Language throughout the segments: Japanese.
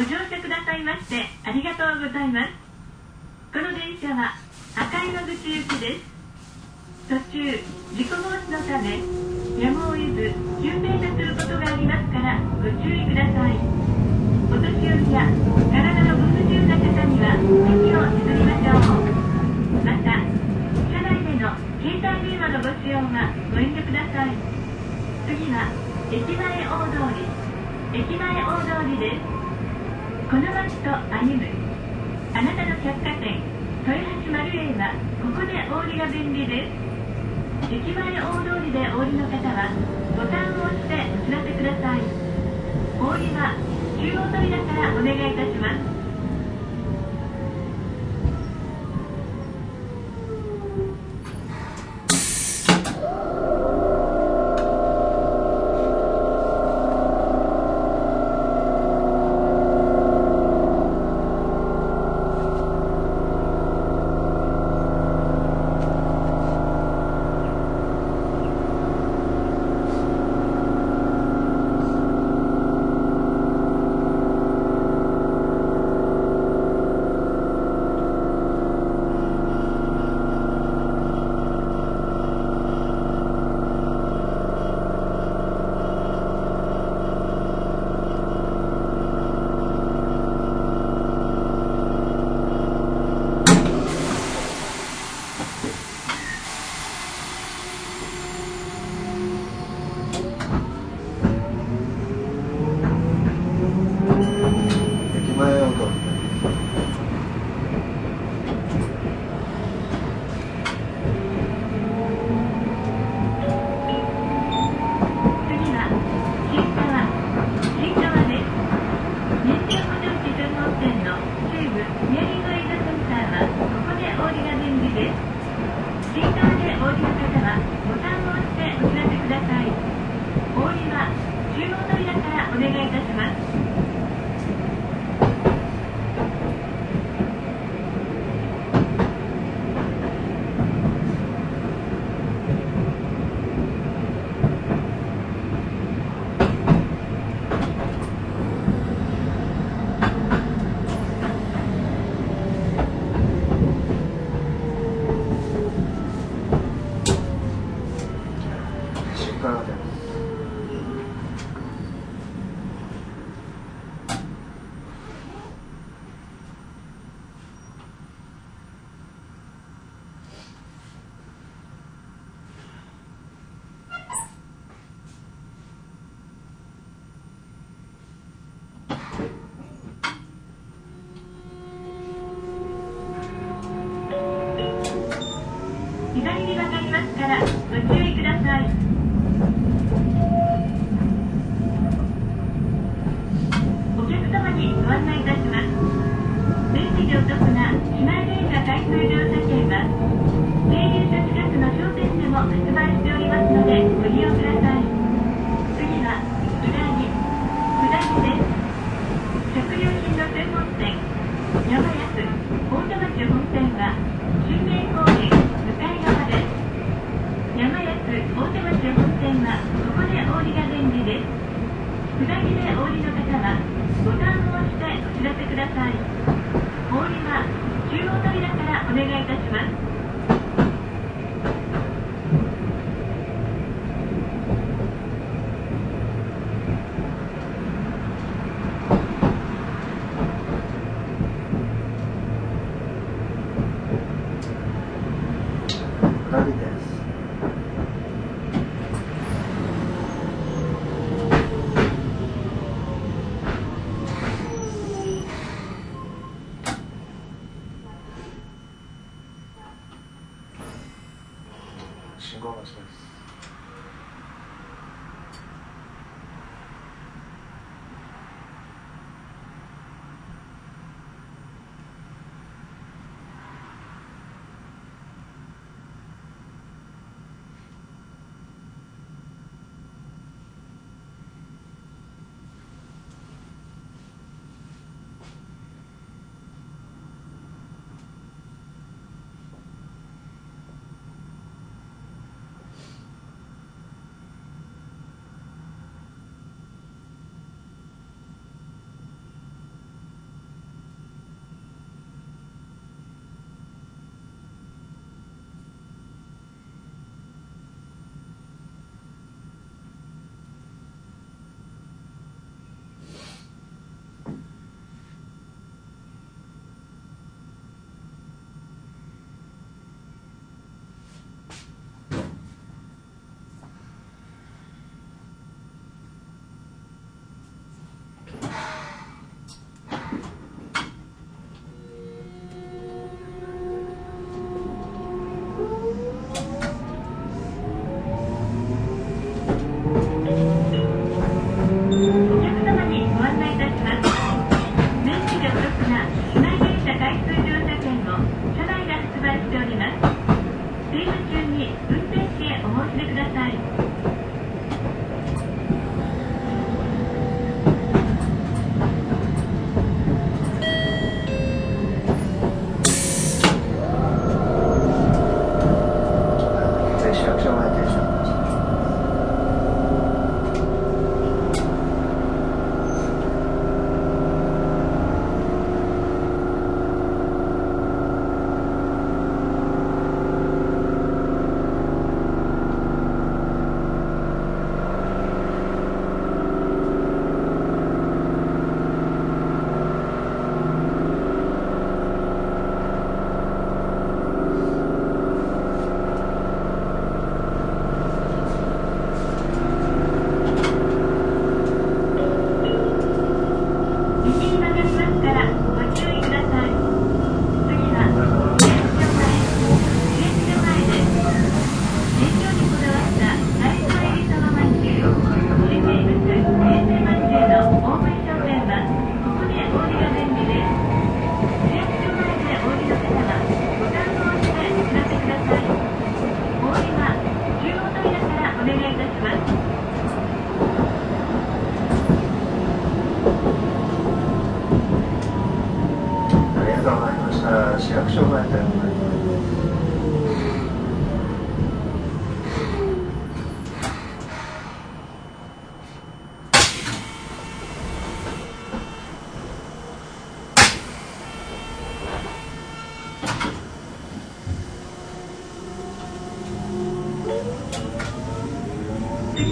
ご乗車くださいましてありがとうございます。この電車は赤岩口行きです。途中、事故防止のためやむを得ず急停車することがありますからご注意ください。お年寄りや体のご不自由な方には席を譲りましょう。また、車内での携帯電話のご使用はご遠慮ください。次は駅前大通りです。この街と歩むあなたの百貨店豊橋マルエイはここでお降りが便利です。駅前大通りでお降りの方はボタンを押してお知らせください。お降りは中央扉からお願いいたします。左に曲がりますからご注意ください。お客様にご案内いたします。便利でお得な市内電車開通乗車券は停留所近くの商店でも発売しておりますのでご利用ください。次は下りです。食料品の専門店山安大手町本店は中名公園向かい側です。山安大手町本店はここでお降りが便利です。下りでお降りの方はボタンを押してお知らせください。お降りは中央扉からお願いいたします。 信号待ちです。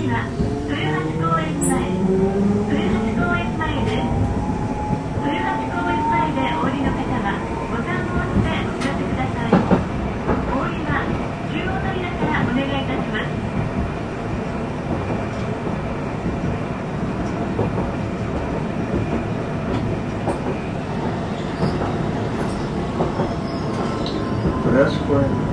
は豊橋公園前、豊橋公園前です。豊橋公園前でお降りの方はボタンを押してお知らせください。お降りは中央扉からお願いいたします。 豊橋公園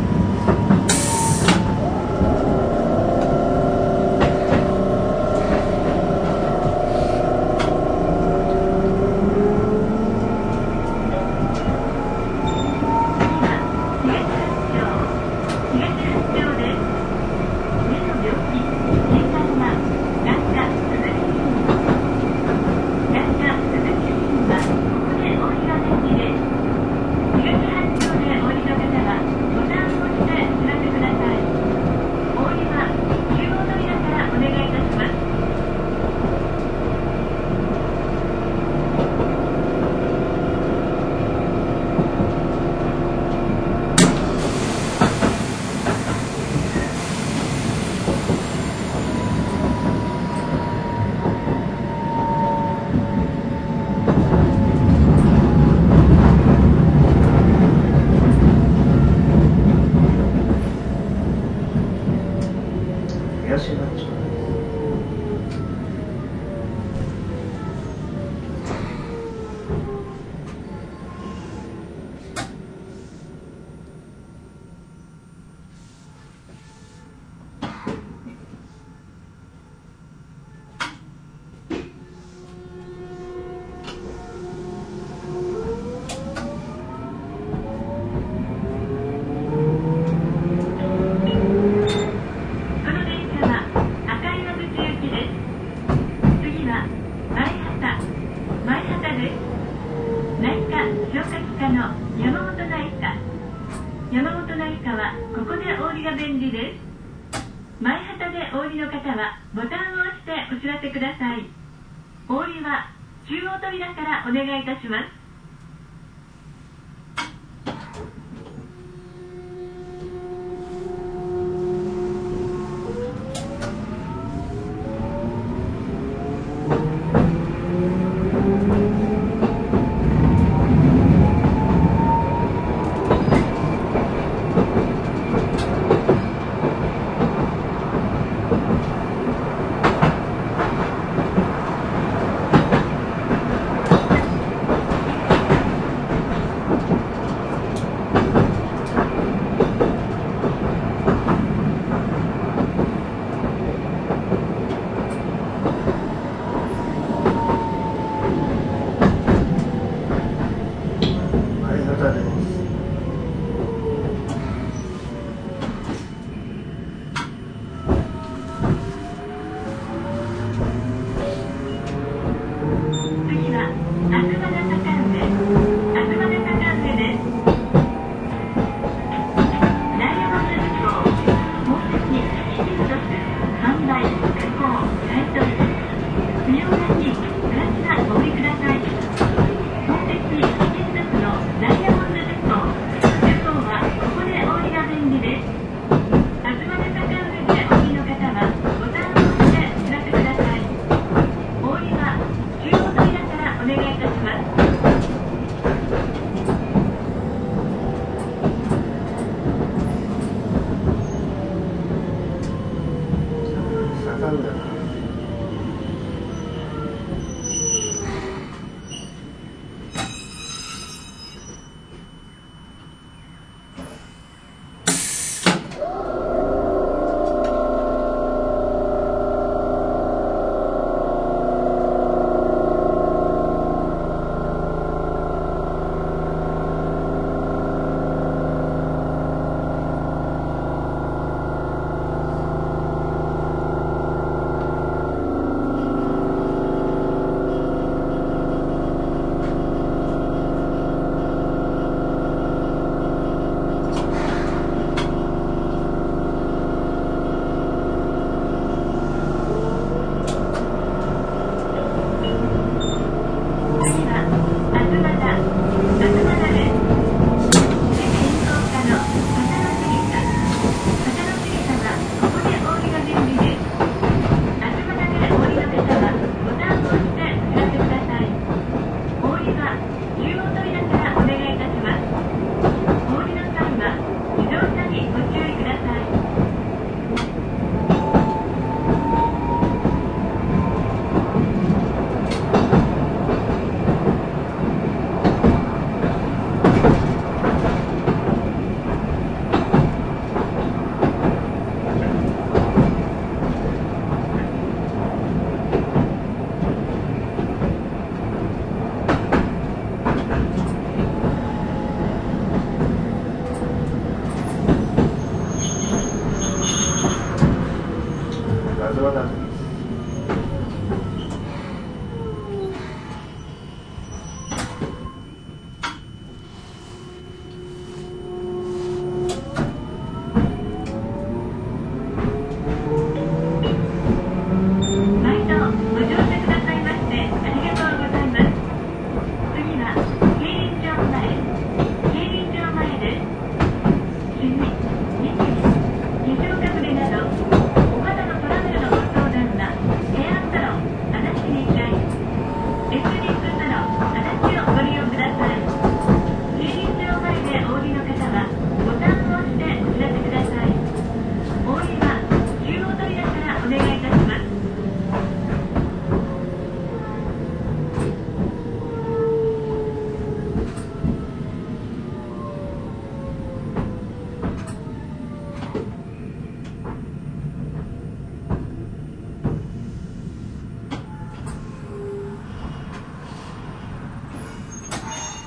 東町山本成田はここでお降りが便利です。前旗でお降りの方はボタンを押してお知らせください。お降りは中央扉からお願いいたします。 わだとです。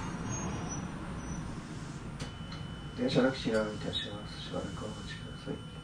電車の基地にいたします。しばらくお待ちください。